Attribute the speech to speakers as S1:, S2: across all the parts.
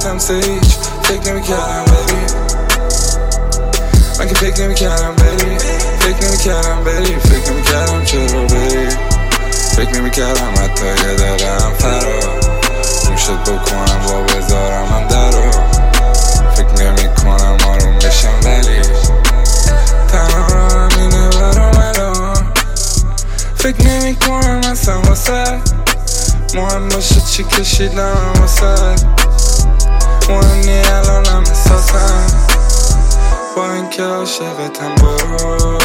S1: رفتم هیچ فکر نمی‌کردم بری، من که فکر نمی‌کردم بری، فکر نمی‌کردم بری، فکر نمی‌کردم چرا بری، فکر نمی‌کردم حتی یه دقیقه‌ام فرار میشد بکنم با بذارم من درو. فکر نمی‌کنم آروم بشم ولی تنها راهم اینه برام الان. فکر نمی‌کنم اصلا واسه مهم باشه چی کشیدم واسه، مهم نی الانم احساسم با اینکه عاشقتم. برو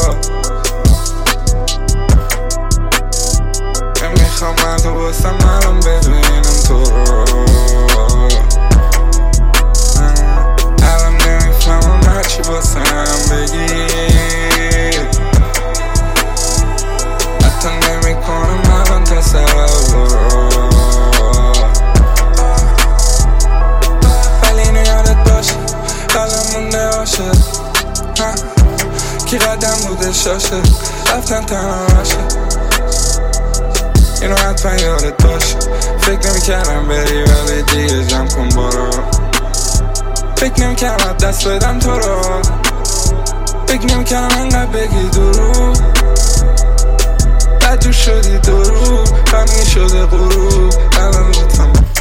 S1: نمیخوام مرد و باسم الان ببینم تو رو، الان نمیفهمم هرچی باسم بگی، حتی نمیکنم الان تصور، ولی اینو یادت باشه الان مونده عاشق کی قدم بوده شاشه رفتن تنهاشه. اینو حتما یادت باشه فکر نمی‌کردم بری ولی دیگه جمع کن برو. فکر نمی‌کردم دست بدم تو رو، فکر نمی‌کردم انقدر بگی درو، بعد جو شدی درو غمی شده غروب. الان لطفا